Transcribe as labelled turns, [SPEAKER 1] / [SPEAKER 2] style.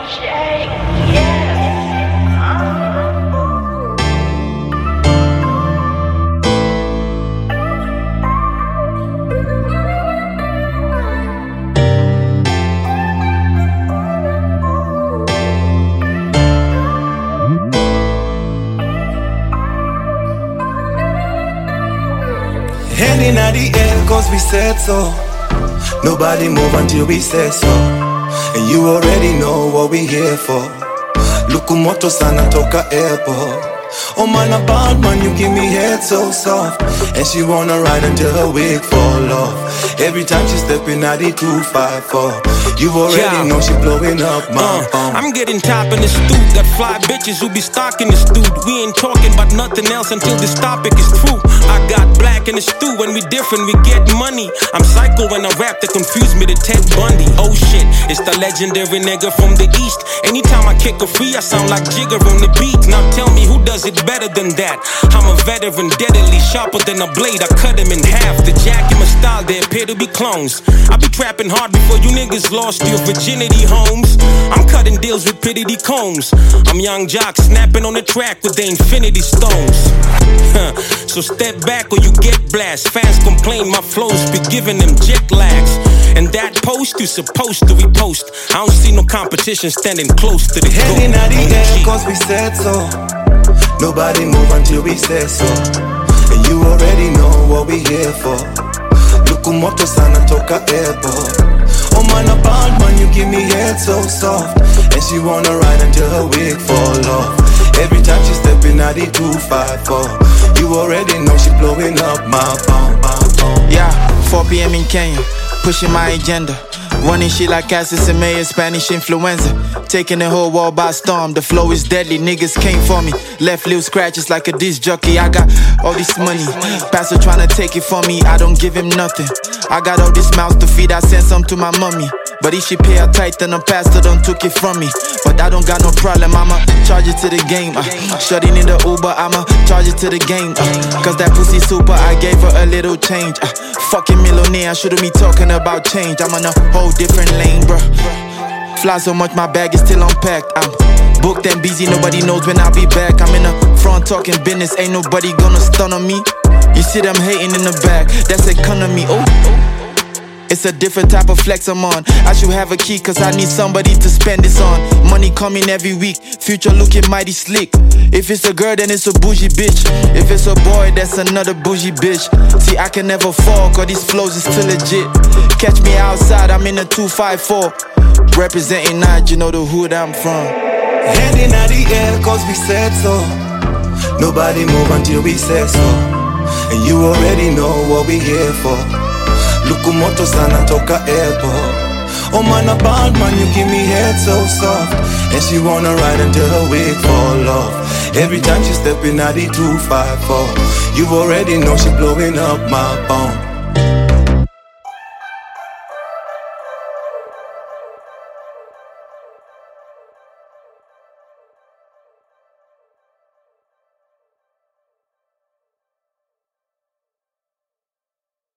[SPEAKER 1] Hand in the air cause we said so. Nobody move until we say so. And you already know what we here for. Lukumoto sana toka airport. Oh man, a bad man, you give me head so soft. And she wanna ride until her wig fall off. Every time she step in at the 254. You already know she blowing up my phone.
[SPEAKER 2] I'm getting top in the stoop. Got fly bitches who be stalking the stoop. We ain't talking about nothing else until this topic is true. I got black in the stew. When we different, we get money. I'm psycho when I rap, that confuse me to Ted Bundy. Oh shit, it's the legendary nigga from the east. Anytime I kick a free, I sound like Jigger on the beat. Now tell me who does it better than that? I'm a veteran, deadly, sharper than a blade. I cut him in half. The Jack and my style, they appear to be clones. I be trapping hard before you niggas lost your virginity homes. I'm cutting deals with Pitty Combs. I'm young jock snapping on the track with the infinity stones. So step back or you get blast. Fans complain my flows be giving them jet lags. And that post you supposed to repost. I don't see no competition standing close to the goal.
[SPEAKER 1] Hand in the air cause we said so. Nobody move until we say so. And you already know what we here for. Lukumoto sana toka airport. Oh man, a bad man, you give me head so soft. And she wanna ride until her wig fall off. Every time she step in at the 254. You already know she blowing up my phone.
[SPEAKER 3] Yeah, 4 p.m. in Kenya, pushing my agenda. Running shit like Cassius and Mayor, Spanish influenza. Taking the whole world by storm. The flow is deadly, niggas came for me. Left little scratches like a disc jockey. I got all this money. Pastor tryna take it from me, I don't give him nothing. I got all this mouth to feed, I send some to my mommy. But if she pay her tithe, then the pastor done took it from me. But I don't got no problem, I'ma charge it to the game. Shutting in the Uber, I'ma charge it to the game. Cause that pussy super, I gave her a little change. Fucking millionaire, I shouldn't be talking about change. I'm on a whole different lane, bruh. Fly so much, my bag is still unpacked. I'm booked and busy, nobody knows when I'll be back. I'm in the front talking business, ain't nobody gonna stun on me. You see them hating in the back, that's economy, oh. It's a different type of flex I'm on. I should have a key cause I need somebody to spend this on. Money coming every week, future looking mighty slick. If it's a girl then it's a bougie bitch. If it's a boy that's another bougie bitch. See I can never fall cause these flows is still legit. Catch me outside, I'm in a 254. Representing Nige, you know the hood I'm from.
[SPEAKER 1] Hand in the air cause we said so. Nobody move until we say so. And you already know what we here for. Lukumoto sana toka airport. Oh man, a bad man, you give me head so soft. And she wanna ride until her wig fall off. Every time she step in at the 254. You already know she blowing up my phone.